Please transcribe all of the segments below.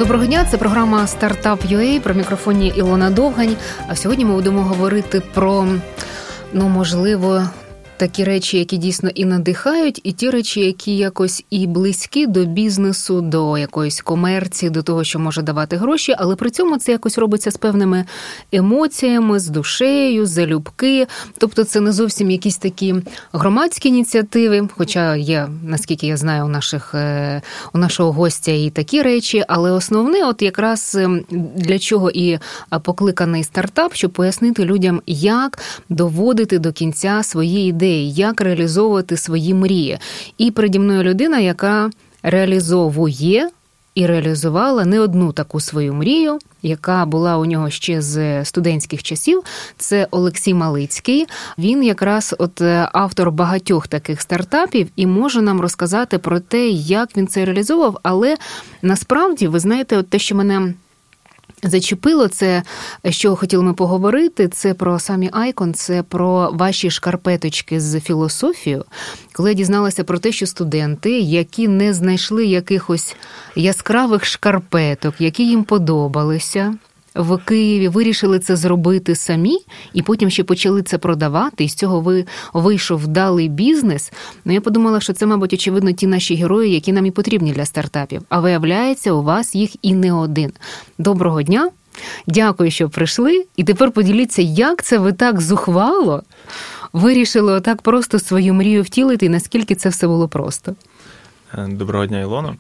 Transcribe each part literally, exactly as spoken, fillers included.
Доброго дня, це програма «Стартап.ю а», про мікрофоні Ілона Довгань. А сьогодні ми будемо говорити про, ну, можливо, такі речі, які дійсно і надихають, і ті речі, які якось і близькі до бізнесу, до якоїсь комерції, до того, що може давати гроші, але при цьому це якось робиться з певними емоціями, з душею, залюбки. Тобто це не зовсім якісь такі громадські ініціативи, хоча є, наскільки я знаю, у наших, у нашого гостя і такі речі, але основне, от якраз для чого і покликаний стартап, щоб пояснити людям, як доводити до кінця свої ідеї, як реалізовувати свої мрії. І переді мною людина, яка реалізовує і реалізувала не одну таку свою мрію, яка була у нього ще з студентських часів. Це Олексій Малицький. Він якраз от автор багатьох таких стартапів і може нам розказати про те, як він це реалізовував. Але насправді, ви знаєте, от те, що мене зачепило, це, що хотіли ми поговорити, це про самі Icon, це про ваші шкарпеточки з філософією. Коли я дізналася про те, що студенти, які не знайшли якихось яскравих шкарпеток, які їм подобалися, в Києві вирішили це зробити самі, і потім ще почали це продавати, і з цього ви вийшов вдалий бізнес. Ну, я подумала, що це, мабуть, очевидно, ті наші герої, які нам і потрібні для стартапів. А виявляється, у вас їх і не один. Доброго дня! Дякую, що прийшли. І тепер поділіться, як це ви так зухвало вирішили отак просто свою мрію втілити, і наскільки це все було просто? Доброго дня, Ілоно.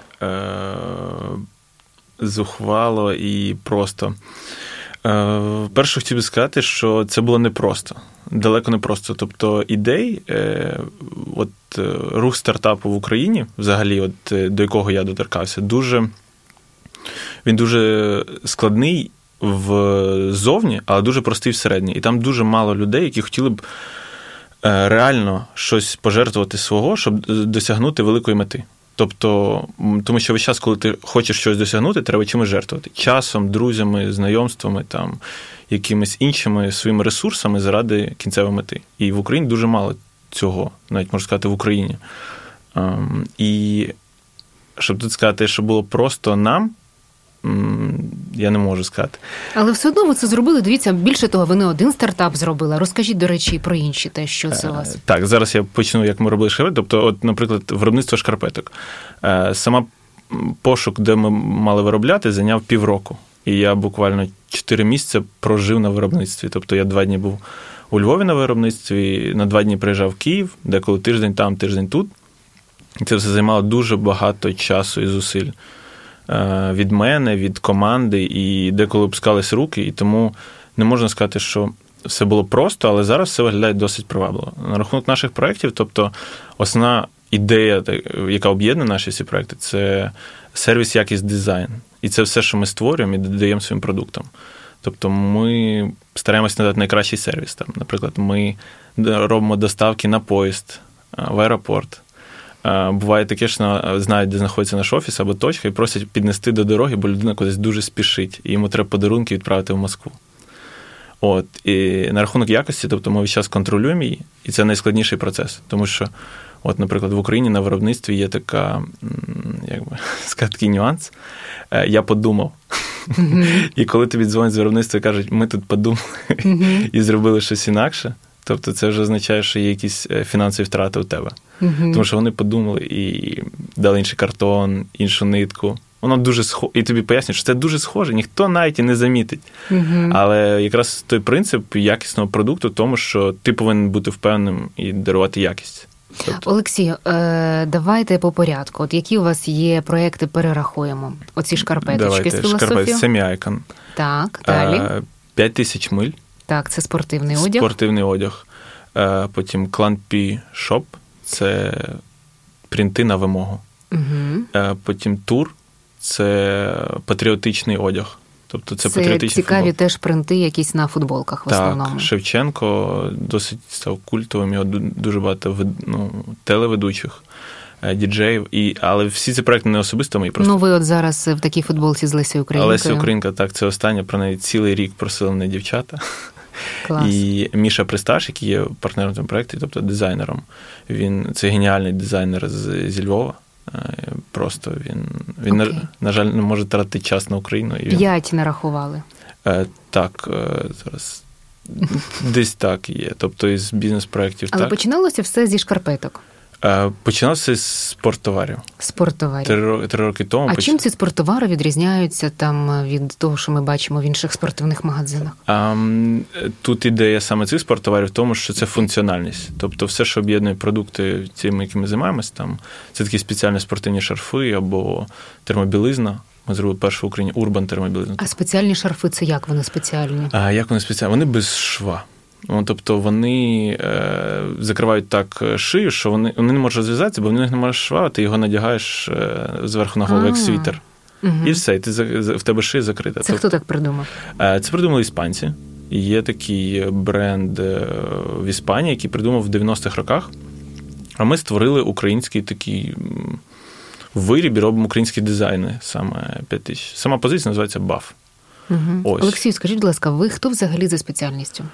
Зухвало і просто. Е, перше хотів би сказати, що це було непросто. Далеко не просто. Тобто ідей, е, от рух стартапу в Україні, взагалі, от до якого я доторкався, дуже, він дуже складний ззовні, але дуже простий всередині. І там дуже мало людей, які хотіли б е, реально щось пожертвувати свого, щоб досягнути великої мети. Тобто, тому що весь час, коли ти хочеш щось досягнути, треба чимось жертвувати. Часом, друзями, знайомствами, там, якимись іншими своїми ресурсами заради кінцевої мети. І в Україні дуже мало цього, навіть можна сказати, в Україні. І щоб тут сказати, що було просто нам, я не можу сказати. Але все одно ви це зробили. Дивіться, більше того, ви не один стартап зробили. Розкажіть, до речі, про інші те, що це у вас. Так, зараз я почну, як ми робили шкарпетки. Тобто, от, наприклад, виробництво шкарпеток. Сама пошук, де ми мали виробляти, зайняв півроку. І я буквально чотири місяці прожив на виробництві. Тобто я два дні був у Львові на виробництві, на два дні приїжджав в Київ, деколи тиждень там, тиждень тут. І це все займало дуже багато часу і зусиль. Від мене, від команди, і деколи опускались руки, і тому не можна сказати, що все було просто, але зараз все виглядає досить привабливо. На рахунок наших проєктів, тобто основна ідея, яка об'єднує наші всі проєкти, це сервіс, якість, дизайн. І це все, що ми створюємо і додаємо своїм продуктам. Тобто ми стараємося надати найкращий сервіс. Там, наприклад, ми робимо доставки на поїзд, в аеропорт. Буває таке, що знають, де знаходиться наш офіс або точка, і просять піднести до дороги, бо людина кудись дуже спішить, і йому треба подарунки відправити в Москву. От. І на рахунок якості, тобто ми весь час контролюємо її, і це найскладніший процес. Тому що, от, наприклад, в Україні на виробництві є така, як би сказати, такий нюанс. Я подумав. Mm-hmm. І коли тобі дзвонять з виробництва і кажуть, ми тут подумали mm-hmm. і зробили щось інакше, тобто це вже означає, що є якісь фінансові втрати у тебе. Uh-huh. Тому що вони подумали і дали інший картон, іншу нитку. Воно дуже схоже. І тобі пояснюють, що це дуже схоже, ніхто навіть і не замітить. Uh-huh. Але якраз той принцип якісного продукту в тому, що ти повинен бути впевненим і дарувати якість. Тобто... Олексію, давайте по порядку. От які у вас є проекти, перерахуємо? Оці шкарпеточки давайте. З філософією? Шкарпетки, самі Icon. Так, далі. П'ять тисяч миль. Так, це спортивний одяг. Спортивний одяг. Потім Clan P Shop. Це принти на вимогу. Uh-huh. Потім тур – це патріотичний одяг. Тобто це, це патріотичний цікаві футбол. Теж принти якісь на футболках в так, основному. Так, Шевченко досить став культовим, його дуже багато ну, телеведучих, діджеїв. І, але всі ці проекти не особисто мої. Просто... Ну ви от зараз в такій футболці з Лесею Українкою. Леся Українка, так, це останнє, про неї цілий рік просили мене дівчата. Клас. І Міша Присташ, який є партнером цього проєкту, тобто дизайнером, він це геніальний дизайнер з, зі Львова, Просто він, він на, на жаль, не може тратити час на Україну. І він... П'ять нарахували. Е, так, е, зараз десь так є. Тобто із бізнес-проєктів. Але так. починалося все зі шкарпеток? Е, починалося з спорттоварів. Спорттоварів. Три, три роки тому. А поч... чим ці спорттовари відрізняються там від того, що ми бачимо в інших спортивних магазинах? А, тут ідея саме цих спорттоварів в тому, що це функціональність. Тобто все, що об'єднує продукти, цими, якими займаємось, там, це такі спеціальні спортивні шарфи або термобілизна. Ми зробили першу в Україні урбан термобілизну. А спеціальні шарфи – це як вони спеціальні? А як вони спеціальні? Вони без шва. Тобто вони е, закривають так шию, що вони, вони не можуть розв'язатися, бо в них немає шва, ти його надягаєш е, зверху на голову, як світер. Угу. І все, і ти, в тебе шия закрита. Це тобто, хто так придумав? Е, це придумали іспанці. Є такий бренд в Іспанії, який придумав в дев'яностих роках. А ми створили український такий виріб і робимо українські дизайни. Саме п'ять тисяч. Сама позиція називається баф. Угу. Олексію, скажіть, будь ласка, ви хто взагалі за спеціальністю?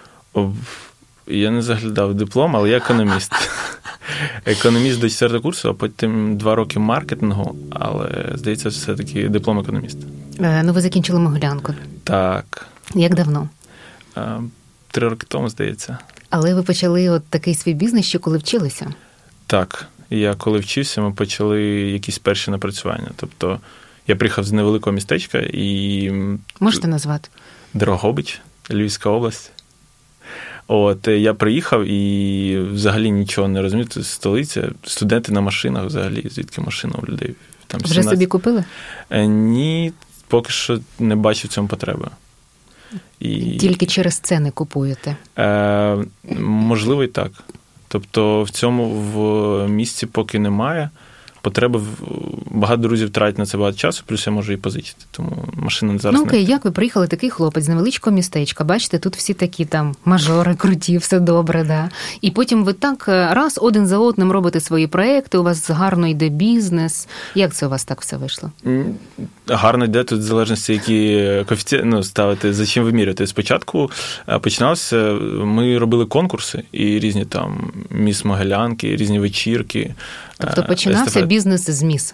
Я не заглядав диплом, але я економіст. Економіст до четвертого курсу, а потім два роки маркетингу, але, здається, все-таки диплом економіста. Е, ну, ви закінчили Могилянку. Так. Як давно? Е, три роки тому, здається. Але ви почали от такий свій бізнес ще коли вчилися? Так. Я коли вчився, ми почали якісь перші напрацювання. Тобто я приїхав з невеликого містечка і... Можете назвати? Дрогобич, Львівська область. От, я приїхав і взагалі нічого не розумію. Це столиця, студенти на машинах взагалі, звідки машина у людей. Там вже собі купили? Ні, поки що не бачу в цьому потреби. І... Тільки через це не купуєте? Е, можливо, і так. Тобто в цьому в місці поки немає потреби. Багато друзів тратять на це багато часу, плюс я можу і позичити. Тому машина зараз ну, окей, не... як ви приїхали, такий хлопець з невеличкого містечка, бачите, тут всі такі там мажори, круті, все добре, да. І потім ви так раз один за одним робите свої проекти, у вас гарно йде бізнес. Як це у вас так все вийшло? Гарно йде, тут в залежності, які коефіцієнти ну, ставити, за чим вимірювати. Спочатку починалося, ми робили конкурси і різні там міс Могилянки, різні вечірки. Тобто починався Естафет... бізнес з міс?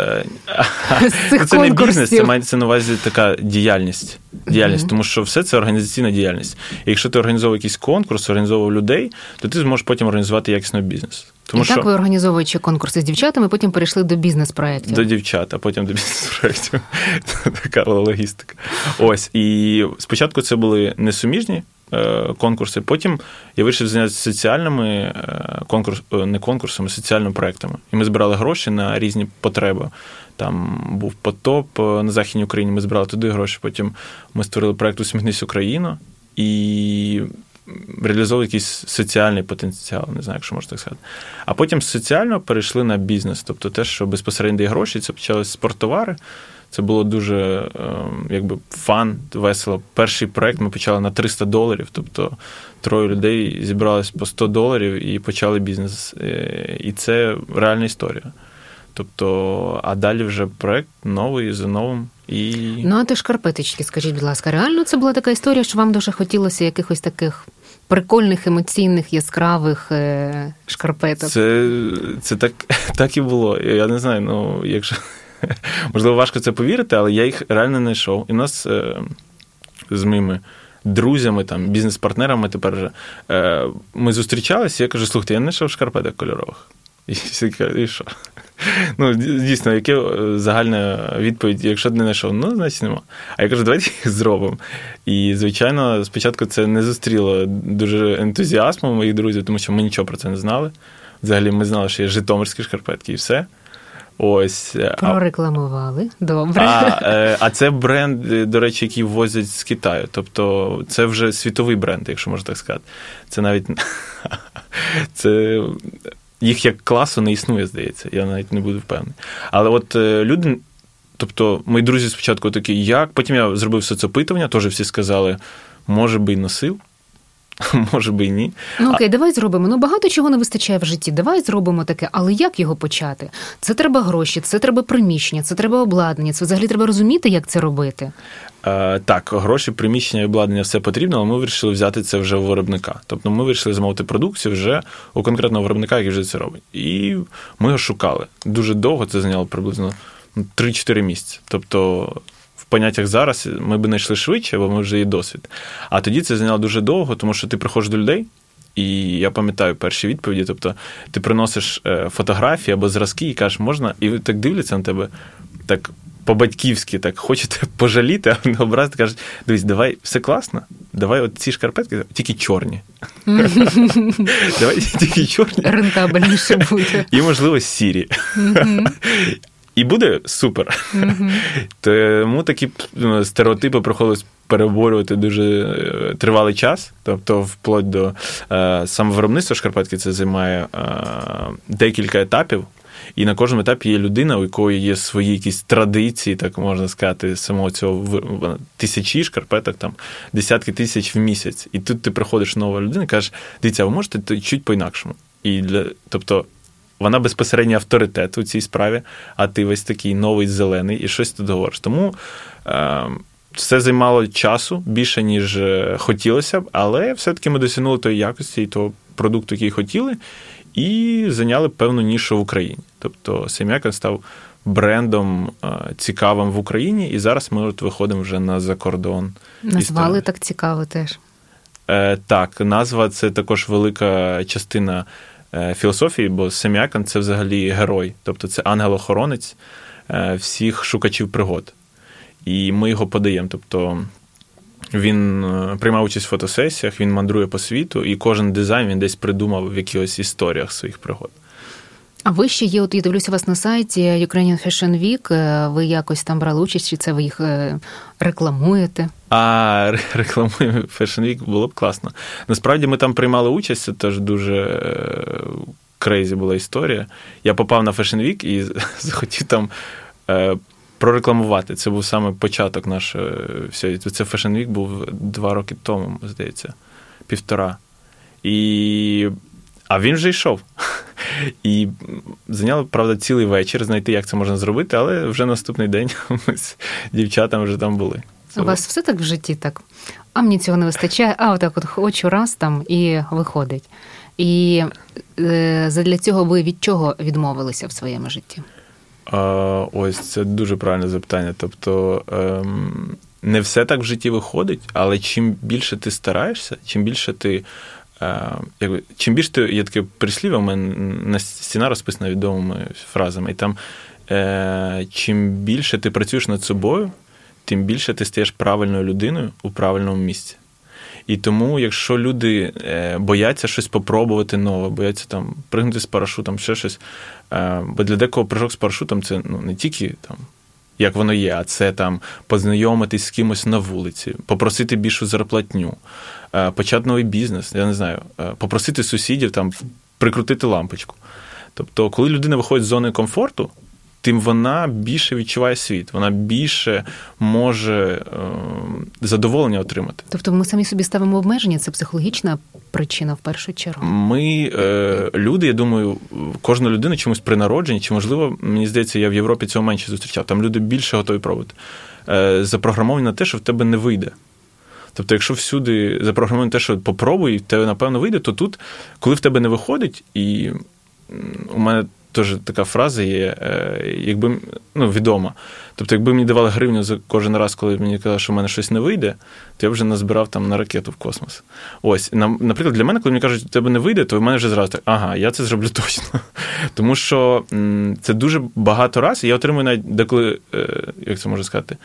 З цих це конкурсів. Не бізнес, це мається на увазі така діяльність. Діяльність, mm-hmm. Тому що все це організаційна діяльність. І якщо ти організовував якийсь конкурс, організовував людей, то ти зможеш потім організувати якісний бізнес. Тому і так що... ви, організовуючи конкурси з дівчатами, потім перейшли до бізнес-проєктів. До дівчат, а потім до бізнес-проєктів. Така логістика. Ось. І спочатку це були несуміжні конкурси, потім я вирішив зайнятися соціальними конкурс, не конкурсами, а соціальними проєктами. І ми збирали гроші на різні потреби. Там був потоп на Західній Україні, ми збирали туди гроші, потім ми створили проєкт «Усміхнись Україно» і реалізовували якийсь соціальний потенціал, не знаю, якщо можна так сказати. А потім з соціального перейшли на бізнес, тобто те, що безпосередньо дає гроші, це почалися спорттовари. Це було дуже, якби, фан, весело. Перший проєкт ми почали на триста доларів, тобто троє людей зібрались по сто доларів і почали бізнес. І це реальна історія. Тобто, а далі вже проєкт новий, за новим. І... Ну, а ти шкарпеточки, скажіть, будь ласка, реально це була така історія, що вам дуже хотілося якихось таких прикольних, емоційних, яскравих е- шкарпеток? Це, це так, так і було. Я не знаю, ну, якщо... Можливо, важко це повірити, але я їх реально не йшов. І в нас е, з моїми друзями, там, бізнес-партнерами тепер вже, е, ми зустрічалися, і я кажу, слухайте, я не йшов шкарпеток кольорових. І всі кажуть, і що? Ну, дійсно, яка загальна відповідь, якщо ти не знайшов, ну, значить нема. А я кажу, давайте їх зробимо. І, звичайно, спочатку це не зустріло дуже ентузіазму моїх друзів, тому що ми нічого про це не знали. Взагалі, ми знали, що є житомирські шкарпетки і все. Ось. Прорекламували. Добре. А, а це бренд, до речі, який ввозять з Китаю. Тобто це вже світовий бренд, якщо можна так сказати. Це навіть... це... Їх як класу не існує, здається. Я навіть не буду впевнений. Але от люди... Тобто мої друзі спочатку такі, як? Потім я зробив соцопитування, теж всі сказали, може би й носив. може би і ні. Ну окей, а... давай зробимо. Ну багато чого не вистачає в житті, давай зробимо таке, але як його почати? Це треба гроші, це треба приміщення, це треба обладнання, це взагалі треба розуміти, як це робити. Е, так, гроші, приміщення і обладнання все потрібно, але ми вирішили взяти це вже у виробника. Тобто ми вирішили замовити продукцію вже у конкретного виробника, який вже це робить. І ми його шукали. Дуже довго, це зайняло приблизно три-чотири місяці. Тобто в поняттях зараз ми б не йшли швидше, бо ми вже є досвід. А тоді це зайняло дуже довго, тому що ти приходиш до людей, і я пам'ятаю перші відповіді, тобто ти приносиш фотографії або зразки і кажеш, можна, і так дивляться на тебе, так по-батьківськи, так, хочете пожаліти, а не образити, кажуть, дивись, давай, все класно, давай от ці шкарпетки, тільки чорні. Давай тільки чорні. Рентабельніше буде. І, можливо, сірі. І буде супер. Тому такі стереотипи приходилось переборювати дуже тривалий час, тобто вплоть до самовиробництва шкарпетки це займає декілька етапів. І на кожному етапі є людина, у якої є свої якісь традиції, так можна сказати, самого цього тисячі шкарпеток, там, десятки тисяч в місяць. І тут ти приходиш нова людина і кажеш, дивіться, а ви можете чуть по-інакшому. І для, тобто вона безпосередньо авторитет у цій справі, а ти весь такий новий, зелений, і щось тут говориш. Тому е, все займало часу більше, ніж хотілося б, але все-таки ми досягнули тої якості і того продукту, який хотіли, і зайняли певну нішу в Україні. Тобто Сем'якон став брендом цікавим в Україні, і зараз ми от виходимо вже на закордон. Назвали так цікаво теж. Е, так, назва – це також велика частина філософії, бо Сем'якон – це взагалі герой. Тобто це ангел-охоронець всіх шукачів пригод. І ми його подаємо. Тобто він приймав участь в фотосесіях, він мандрує по світу, і кожен дизайн він десь придумав в якихось історіях своїх пригод. А ви ще є, от я дивлюся вас на сайті Ukrainian Fashion Week, ви якось там брали участь, чи це ви їх рекламуєте? А, рекламуємо Fashion Week, було б класно. Насправді ми там приймали участь, це теж дуже крейзі була історія. Я попав на Fashion Week і захотів там прорекламувати. Це був саме початок нашої всієї. Це Fashion Week був два роки тому, здається, півтора. І... А він вже йшов. І зайняло, правда, цілий вечір знайти, як це можна зробити, але вже наступний день ми з дівчатами вже там були. У вас все так в житті так? А мені цього не вистачає, а отак от хочу раз там і виходить. І е, задля цього ви від чого відмовилися в своєму житті? А, ось, це дуже правильне запитання. Тобто, ем, не все так в житті виходить, але чим більше ти стараєшся, чим більше ти Якби, чим більше ти, є таке прислів'я, у мене на стіна розписана відомими фразами, і там е, чим більше ти працюєш над собою, тим більше ти стаєш правильною людиною у правильному місці. І тому, якщо люди е, бояться щось попробувати нове, бояться там пригнути з парашутом, ще щось, е, бо для декого прыжок з парашутом це ну, не тільки там, як воно є, а це там познайомитись з кимось на вулиці, попросити більшу зарплатню, почати новий бізнес, я не знаю, попросити сусідів там прикрутити лампочку. Тобто, коли людина виходить з зони комфорту, тим вона більше відчуває світ, вона більше може е, задоволення отримати. Тобто ми самі собі ставимо обмеження, це психологічна причина в першу чергу? Ми, е, люди, я думаю, кожна людина чомусь при народженні, чи, можливо, мені здається, я в Європі цього менше зустрічав, там люди більше готові пробувати, е, запрограмовані на те, що в тебе не вийде. Тобто, якщо всюди запрограмовано те, що попробуй, і в тебе, напевно, вийде, то тут, коли в тебе не виходить, і у мене теж така фраза є, якби, ну, відома. Тобто, якби мені давали гривню за кожен раз, коли мені казали, що в мене щось не вийде, то я вже назбирав там на ракету в космос. Ось, наприклад, для мене, коли мені кажуть, що в тебе не вийде, то в мене вже зразу так, ага, я це зроблю точно. Тому що це дуже багато разів, і я отримую навіть деколи, як це можна сказати,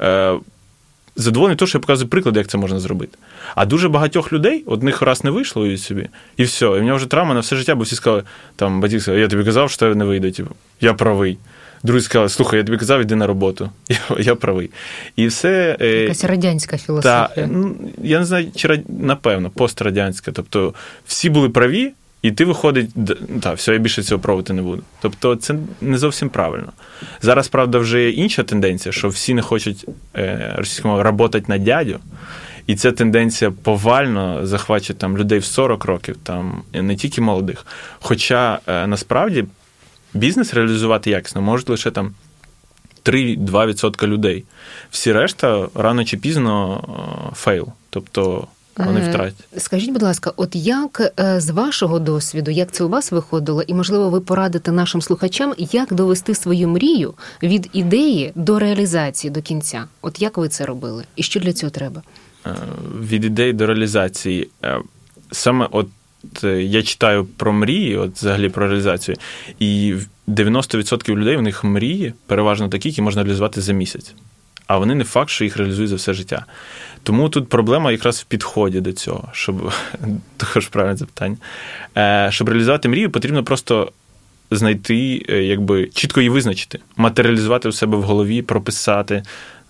задоволений того, що я показую приклади, як це можна зробити. А дуже багатьох людей, одних раз не вийшло і собі, і все. І в мене вже травма на все життя, бо всі сказали, там, батьки сказали, я тобі казав, що тебе не вийде, типу, я правий. Друзі сказали, слухай, я тобі казав, іди на роботу. Я, я правий. І все... Якась радянська філософія. Та, ну, я не знаю, чи, напевно, пострадянська. Тобто, всі були праві, і ти виходить, так, все, я більше цього пробувати не буду. Тобто це не зовсім правильно. Зараз, правда, вже є інша тенденція, що всі не хочуть російською мовою «работать на дядю», І ця тенденція повально захвачує там людей в сорок років, там не тільки молодих. Хоча насправді бізнес реалізувати якісно можуть лише там три-два відсотка людей. Всі решта рано чи пізно фейл, тобто вони втратять. Скажіть, будь ласка, от як з вашого досвіду, як це у вас виходило, і, можливо, ви порадите нашим слухачам, як довести свою мрію від ідеї до реалізації, до кінця? От як ви це робили? І що для цього треба? Від ідеї до реалізації. Саме от я читаю про мрії, от взагалі про реалізацію, і дев'яносто відсотків людей, у них мрії переважно такі, які можна реалізувати за місяць. А вони не факт, що їх реалізують за все життя. Тому тут проблема якраз в підході до цього, щоб також правильне запитання. Щоб реалізувати мрію, потрібно просто знайти, якби чітко її визначити, матеріалізувати у себе в голові, прописати,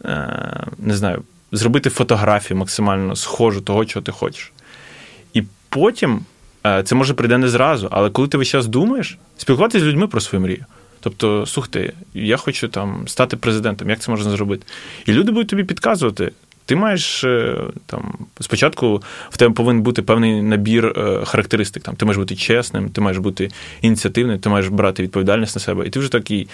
не знаю, зробити фотографію максимально схожу того, чого ти хочеш. І потім це може прийде не зразу, але коли ти весь час думаєш, спілкуватися з людьми про свою мрію. Тобто, слухайте, я хочу там стати президентом, як це можна зробити? І люди будуть тобі підказувати. Ти маєш там спочатку в тебе повинен бути певний набір характеристик. Там ти маєш бути чесним, ти маєш бути ініціативним, ти маєш брати відповідальність на себе. І ти вже такий,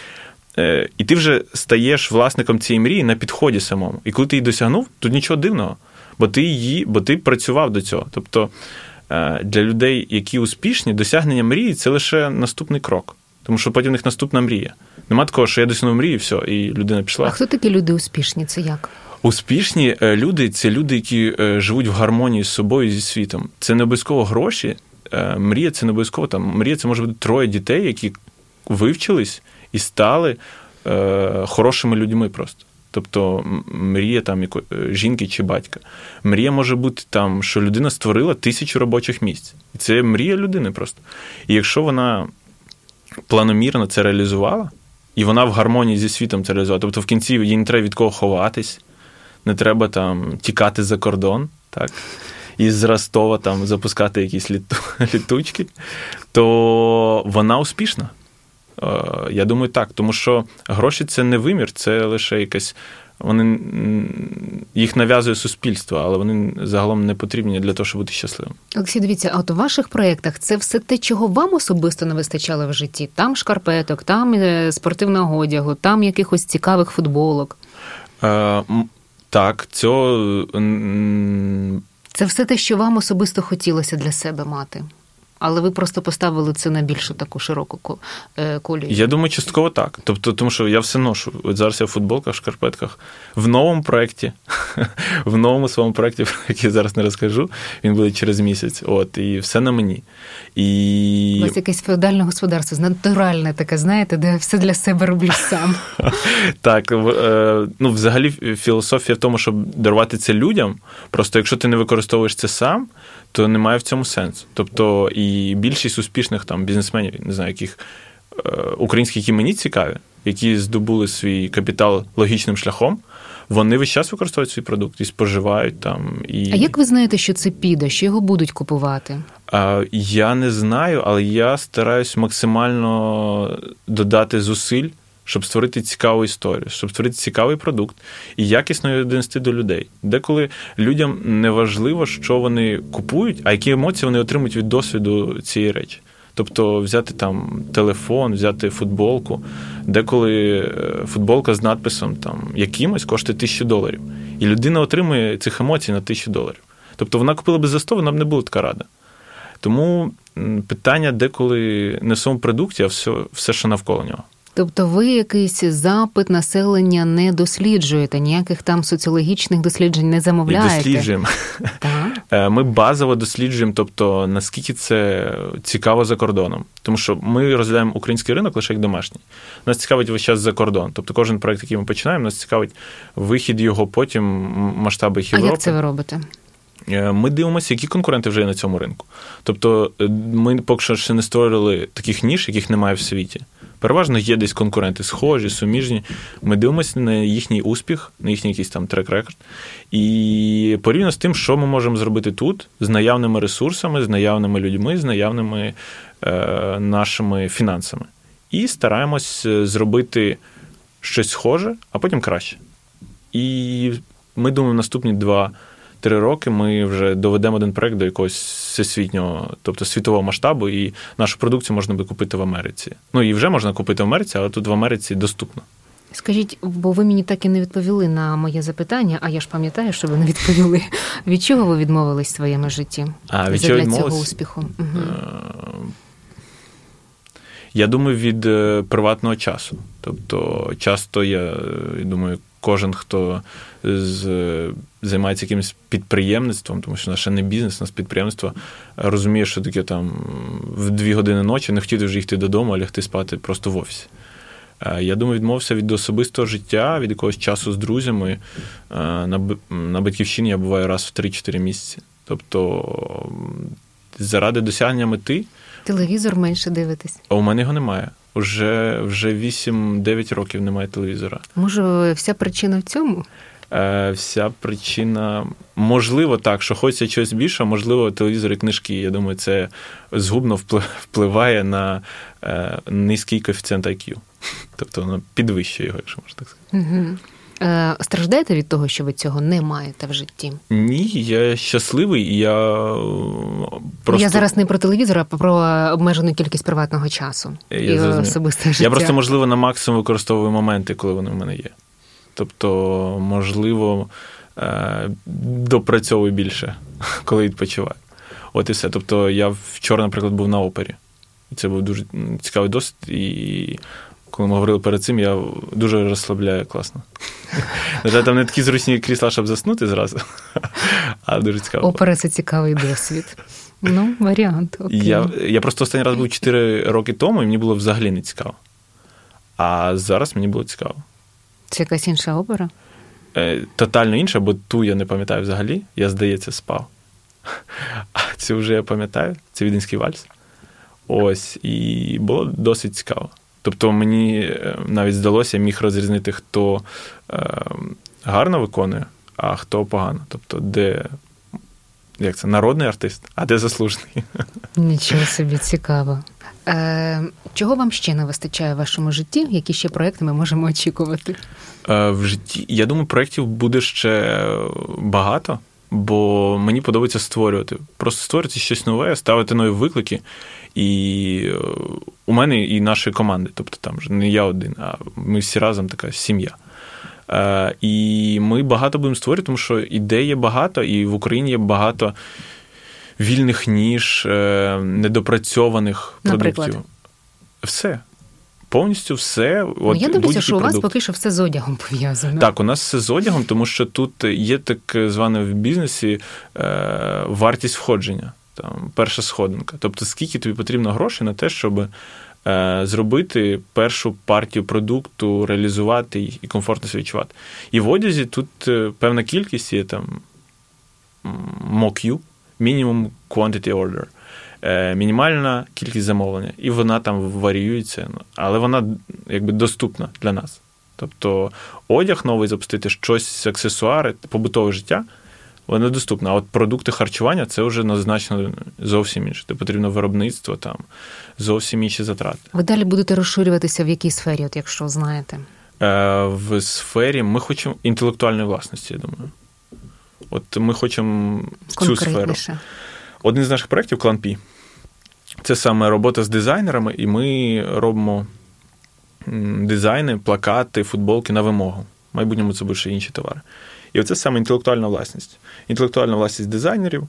і ти вже стаєш власником цієї мрії на підході самому. І коли ти її досягнув, тут нічого дивного, бо ти її, бо ти працював до цього. Тобто для людей, які успішні, досягнення мрії – це лише наступний крок. Тому що потім в них наступна мрія. Нема такого, що я досягнув мрії, і все, і людина пішла. А хто такі люди успішні? Це як? Успішні люди – це люди, які живуть в гармонії з собою і зі світом. Це не обов'язково гроші. Мрія – це не обов'язково. Там, мрія – це може бути троє дітей, які вивчились і стали е, хорошими людьми просто. Тобто мрія там жінки чи батька. Мрія може бути там, що людина створила тисячу робочих місць. І це мрія людини просто. І якщо вона планомірно це реалізувала, і вона в гармонії зі світом це реалізувала, тобто в кінці їй не треба від кого ховатись, не треба там тікати за кордон, так, і з Ростова там запускати якісь літу, літучки, то вона успішна. Я думаю, так, тому що гроші – це не вимір, це лише якась, вони, їх нав'язує суспільство, але вони загалом не потрібні для того, щоб бути щасливим. Олексій, дивіться, а от у ваших проєктах це все те, чого вам особисто не вистачало в житті? Там шкарпеток, там спортивного одягу, там якихось цікавих футболок? Е, так, цього... Це все те, що вам особисто хотілося для себе мати? Але ви просто поставили це на більшу таку широку колію. Я думаю, частково так. Тобто, тому що я все ношу. От зараз я в футболках, в шкарпетках. В новому проєкті, в новому своєму проєкті, про який я зараз не розкажу, він буде через місяць. От, і все на мені. І... У вас якесь феодальне господарство, натуральне таке, знаєте, де все для себе роблю сам. Так, ну, взагалі філософія в тому, щоб дарувати це людям. Просто якщо ти не використовуєш це сам, то немає в цьому сенсу. Тобто і більшість успішних там бізнесменів, не знаю, яких е, українських, які мені цікаві, які здобули свій капітал логічним шляхом, вони весь час використовують свій продукт і споживають там. І... А як ви знаєте, що це піде, що його будуть купувати? А, я не знаю, але я стараюсь максимально додати зусиль, щоб створити цікаву історію, щоб створити цікавий продукт і якісно його донести до людей. Деколи людям не важливо, що вони купують, а які емоції вони отримують від досвіду цієї речі. Тобто взяти там телефон, взяти футболку. Деколи футболка з надписом там якимось коштує тисячу доларів. І людина отримує цих емоцій на тисячу доларів. Тобто вона купила б за сто, вона б не була така рада. Тому питання деколи не в самому продукті, а все, все, що навколо нього. Тобто ви якийсь запит населення не досліджуєте, ніяких там соціологічних досліджень не замовляєте? І досліджуємо. Так. Ми базово досліджуємо, тобто наскільки це цікаво за кордоном. Тому що ми розглядаємо український ринок лише як домашній. Нас цікавить весь час за кордон. Тобто кожен проєкт, який ми починаємо, нас цікавить вихід його, потім масштаби Європи. А як це ви робите? Ми дивимося, які конкуренти вже є на цьому ринку. Тобто ми поки що ще не створили таких ніш, яких немає в світі. Переважно є десь конкуренти схожі, суміжні. Ми дивимося на їхній успіх, на їхній якийсь там трек-рекорд. І порівняно з тим, що ми можемо зробити тут, з наявними ресурсами, з наявними людьми, з наявними е, нашими фінансами. І стараємось зробити щось схоже, а потім краще. І ми думаємо, наступні два три роки ми вже доведемо один проект до якогось всесвітнього, тобто світового масштабу, і нашу продукцію можна буде купити в Америці. Ну, і вже можна купити в Америці, але тут в Америці доступно. Скажіть, бо ви мені так і не відповіли на моє запитання, а я ж пам'ятаю, що ви не відповіли. Від чого ви відмовились в своєму житті? А, від чого відмовились? Цього успіху? Угу. Я думаю, від приватного часу. Тобто, часто, я думаю, кожен, хто з, займається якимось підприємництвом, тому що наше не бізнес, у нас підприємництво, розуміє, що таке там в дві години ночі не хотіти вже їхати додому, а лягти спати просто в офісі. Я думаю, відмовився від особистого життя, від якогось часу з друзями. На, на Батьківщині я буваю раз в три-чотири місяці. Тобто, заради досягнення мети... Телевізор менше дивитесь? А у мене його немає. Уже, вже вісім-дев'ять років немає телевізора. Може, вся причина в цьому? Е, вся причина... Можливо, так, що хочеться чогось більше, можливо, телевізор і книжки. Я думаю, це згубно впливає на е, низький коефіцієнт ай к'ю. Тобто воно підвищує його, якщо можна так сказати. Угу. Е, страждаєте від того, що ви цього не маєте в житті? Ні, я щасливий, і я просто... Я зараз не про телевізор, а про обмежену кількість приватного часу я і зрозумів. особисте життя. Я просто, можливо, на максимум використовую моменти, коли вони в мене є. Тобто, можливо, допрацьовую більше, коли відпочиваю. От і все. Тобто, я вчора, наприклад, був на опері. І це був дуже цікавий досвід, і коли ми говорили перед цим, я дуже розслабляю класно. На жаль, там не такі зручні крісла, щоб заснути зразу, а дуже цікаво. Опера – це цікавий досвід. Ну, варіант. Окей. Я, я просто останній раз був чотири роки тому, і мені було взагалі не цікаво. А зараз мені було цікаво. Це якась інша опера? Е, тотально інша, бо ту я не пам'ятаю взагалі. Я, здається, спав. А цю вже я пам'ятаю. Це віденський вальс. Ось. І було досить цікаво. Тобто мені навіть здалося, я міг розрізнити, хто е, гарно виконує, а хто погано. Тобто, де, як це, народний артист, а де заслужений. Нічого собі, цікаво. Е, чого вам ще не вистачає в вашому житті? Які ще проекти ми можемо очікувати? Е, в житті, я думаю, проєктів буде ще багато, бо мені подобається створювати. Просто створювати щось нове, ставити нові виклики. І у мене і нашої команди, тобто там вже не я один, а ми всі разом така сім'я. Е, і ми багато будемо створювати, тому що ідей є багато, і в Україні є багато вільних ніж, е, недопрацьованих Наприклад? продуктів. Все. Повністю все. Ну, От я дивлюся, що у вас продукт. поки що все з одягом пов'язано. Так, у нас все з одягом, тому що тут є так зване в бізнесі е, вартість входження. Там, перша сходинка. Тобто, скільки тобі потрібно грошей на те, щоб е, зробити першу партію продукту, реалізувати і комфортно себе відчувати. І в одязі тут е, певна кількість є там ем ем Minimum Quantity Order, е, мінімальна кількість замовлення. І вона там варіюється, але вона якби доступна для нас. Тобто, одяг новий запустити, щось, аксесуари, побутове життя, воно доступно. А от продукти харчування – це вже назначено зовсім інше. Це потрібно виробництво, там, зовсім інші затрати. Ви далі будете розширюватися в якій сфері, от якщо знаєте? Е, в сфері ми хочемо інтелектуальної власності, я думаю. От ми хочемо цю сферу. Один з наших проєктів – Клан-Пі. Це саме робота з дизайнерами, і ми робимо дизайни, плакати, футболки на вимогу. В майбутньому це будуть ще інші товари. І оце саме інтелектуальна власність. Інтелектуальна власність дизайнерів,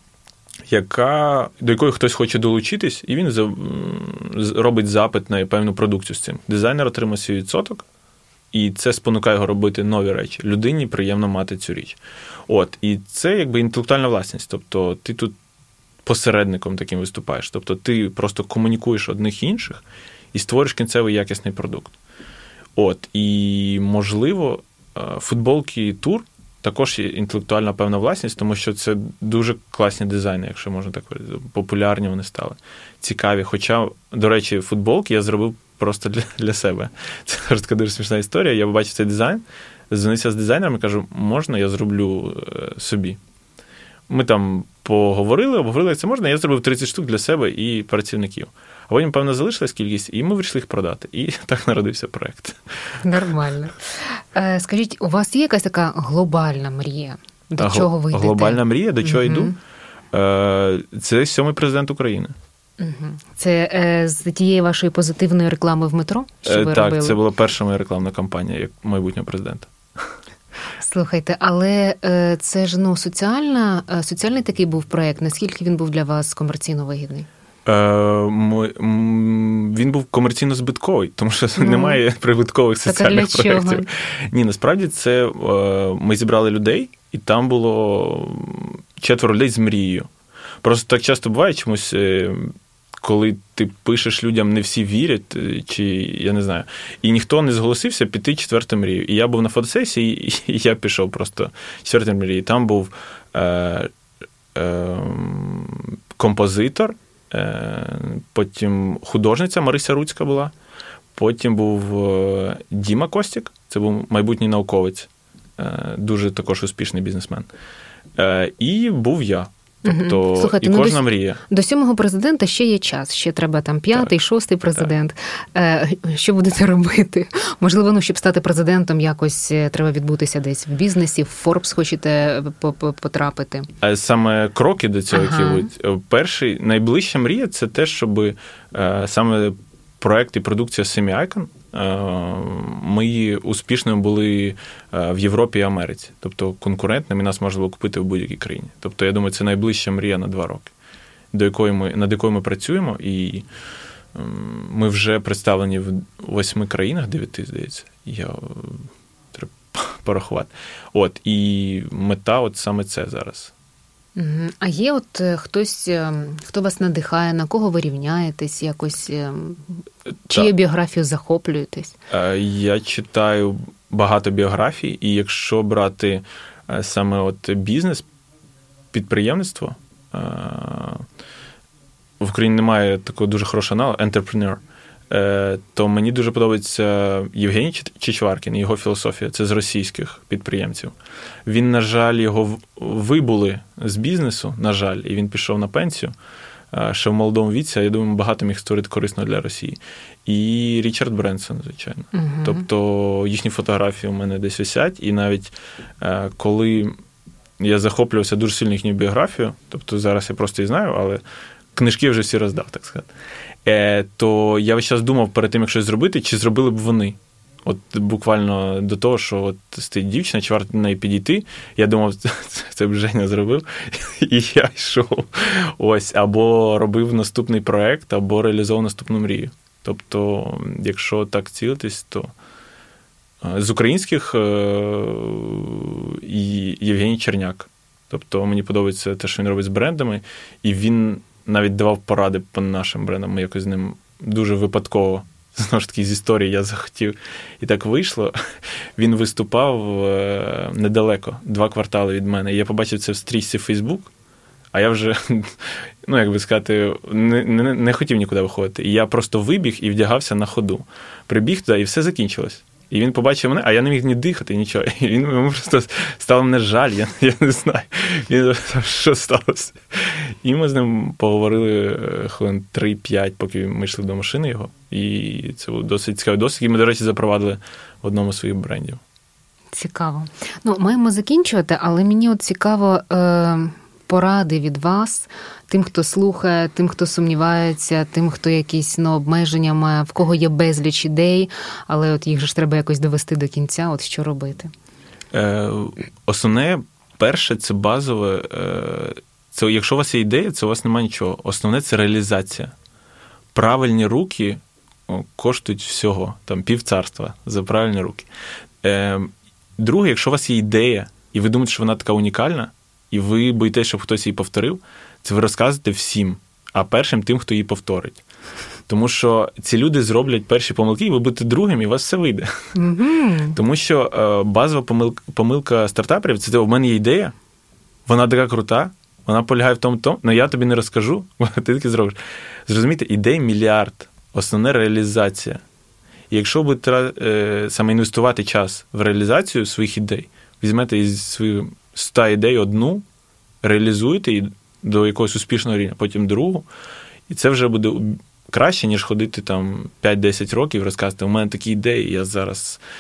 яка, до якої хтось хоче долучитись, і він за, робить запит на певну продукцію з цим. Дизайнер отримає свій відсоток, і це спонукає його робити нові речі. Людині приємно мати цю річ. От, і це якби інтелектуальна власність. Тобто ти тут посередником таким виступаєш. Тобто ти просто комунікуєш одних і інших і створиш кінцевий якісний продукт. От, і, можливо, футболки і тур також є інтелектуальна певна власність, тому що це дуже класні дизайни, якщо можна так говорити. Популярні вони стали. Цікаві. Хоча, до речі, футболки я зробив просто для, для себе. Це така дуже смішна історія. Я побачив цей дизайн, дзвонився з дизайнером і кажу, можна я зроблю собі? Ми там поговорили, обговорили, як це можна. Я зробив тридцять штук для себе і працівників. А потім, певно, залишилась кількість, і ми вирішили їх продати. І так народився проєкт. Нормально. Скажіть, у вас є якась така глобальна мрія? До чого ви йдете? Глобальна мрія, до чого угу. йду? Це сьомий президент України. Угу. Це е, з тієї вашої позитивної реклами в метро, що ви так, робили? Це була перша моя рекламна кампанія як майбутнього президента. Слухайте, але е, це ж ну, соціальна, соціальний такий був проєкт. Наскільки він був для вас комерційно вигідний? Він був комерційно збитковий, тому що ну, немає прибуткових соціальних проєктів. Ні, насправді це ми зібрали людей, і там було четверо людей з мрією. Просто так часто буває чомусь, коли ти пишеш людям, не всі вірять, чи я не знаю, і ніхто не зголосився піти четверту мрію. І я був на фотосесії, і я пішов просто четверту мрію. Там був е, е, композитор, потім художниця Марися Руцька була, потім був Діма Костік, це був майбутній науковець, дуже також успішний бізнесмен. І був я. Тобто, Слухайте, і кожна ну, до, мрія. До сьомого президента ще є час, ще треба там п'ятий, так. шостий президент. Так. Що будете робити? Можливо, ну, щоб стати президентом, якось треба відбутися десь в бізнесі, в Forbes хочете потрапити? Саме кроки до цього, ага. які будуть. Перший, найближча мрія – це те, щоб саме проект і продукція Semi-Icon, ми успішними були в Європі і Америці. Тобто конкурентними нас можна було купити в будь-якій країні. Тобто, я думаю, це найближча мрія на два роки, до якої ми, над якою ми працюємо. І ми вже представлені в восьми країнах, дев'яти, здається. Я треба порахувати. От, і мета от саме це зараз. А є от хтось, хто вас надихає, на кого ви рівняєтесь, якось, чиєю біографію захоплюєтесь? Я читаю багато біографій, і якщо брати саме от бізнес, підприємництво, в Україні немає такого дуже хорошого аналогу, entrepreneur, то мені дуже подобається Євгеній Чичваркін і його філософія. Це з російських підприємців. Він, на жаль, його вибули з бізнесу, на жаль, і він пішов на пенсію ще в молодому віці, а я думаю, багато міг створити корисно для Росії. І Річард Бренсон, звичайно. Угу. Тобто їхні фотографії у мене десь висять, і навіть коли я захоплювався дуже сильно їхньою біографією, тобто зараз я просто її знаю, але книжки вже всі роздав, так сказати, то я весь час думав перед тим, як щось зробити, чи зробили б вони. От буквально до того, що от стоїть дівчина, чи варто до неї підійти, я думав, це, це б Женя зробив, і я йшов. Ось, або робив наступний проект, або реалізовував наступну мрію. Тобто, якщо так цілитись, то з українських Євгеній Черняк. Тобто, мені подобається те, що він робить з брендами, і він навіть давав поради по нашим брендам. Ми якось з ним дуже випадково, знову ж таки, з історії я захотів. І так вийшло. Він виступав недалеко, два квартали від мене. І я побачив це в стрічці в Facebook, а я вже, ну, як би сказати, не, не, не хотів нікуди виходити. І я просто вибіг і вдягався на ходу. Прибіг туди, і все закінчилось. І він побачив мене, а я не міг ні дихати, нічого. І він йому просто стало мене жаль, я, я не знаю, він, що сталося. І ми з ним поговорили хвилин три-п'ять, поки ми йшли до машини його. І це був досить цікавий досвід, який ми, до речі, запровадили в одному з своїх брендів. Цікаво. Ну, маємо закінчувати, але мені от цікаво е, поради від вас, тим, хто слухає, тим, хто сумнівається, тим, хто якісь ну, обмеження має, в кого є безліч ідей, але от їх же ж треба якось довести до кінця, от що робити? Е, основне, перше, це базове, е, це якщо у вас є ідея, це у вас немає нічого. Основне – це реалізація. Правильні руки о, коштують всього, там півцарства за правильні руки. Е, друге, якщо у вас є ідея, і ви думаєте, що вона така унікальна, і ви боїтеся, щоб хтось її повторив, це ви розказуєте всім, а першим тим, хто її повторить. Тому що ці люди зроблять перші помилки, і ви будете другим, і у вас все вийде. Mm-hmm. Тому що е, базова помилка, помилка стартаперів – це в мене є ідея, вона така крута, вона полягає в тому, тому, але я тобі не розкажу, бо ти таки зробиш. Зрозумійте, ідей мільярд, основне – реалізація. І якщо ви будете е, саме інвестувати час в реалізацію своїх ідей, візьмете із своїх ста ідей одну, реалізуєте і до якогось успішного рівня, потім другу, і це вже буде краще, ніж ходити там п'ять-десять років і розказувати, у мене такі ідеї, я зараз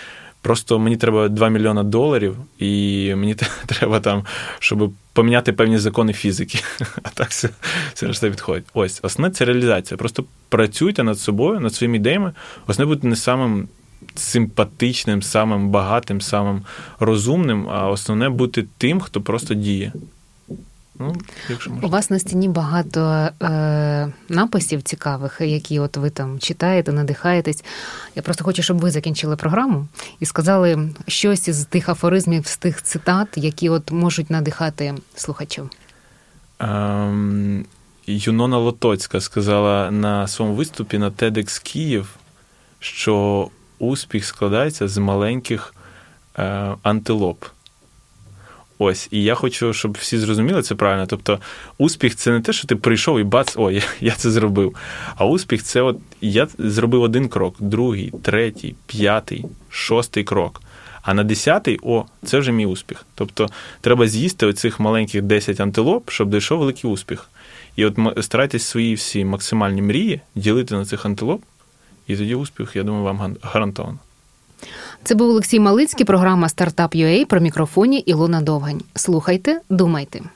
Просто мені треба два мільйони доларів, і мені треба там, щоб поміняти певні закони фізики. А так все, все решта відходить. Ось, основне – це реалізація. Просто працюйте над собою, над своїми ідеями. Основне бути не самим симпатичним, самим багатим, самим розумним, а основне бути тим, хто просто діє. Ну, якщо можна. У вас на стіні багато е, написів цікавих, які от ви там читаєте, надихаєтесь. Я просто хочу, щоб ви закінчили програму і сказали щось із тих афоризмів, з тих цитат, які от можуть надихати слухачів. Ем, Юнона Лотоцька сказала на своєму виступі на TEDx Київ, що успіх складається з маленьких е, антилоп. Ось, і я хочу, щоб всі зрозуміли це правильно. Тобто, успіх – це не те, що ти прийшов і бац, о, я, я це зробив. А успіх – це от я зробив один крок, другий, третій, п'ятий, шостий крок. А на десятий, о, це вже мій успіх. Тобто, треба з'їсти оцих маленьких десять антилоп, щоб дійшов великий успіх. І от старайтесь свої всі максимальні мрії ділити на цих антилоп, і тоді успіх, я думаю, вам гарантовано. Це був Олексій Малицький, програма «Стартап.ю а» про мікрофоні Ілона Довгань. Слухайте, думайте.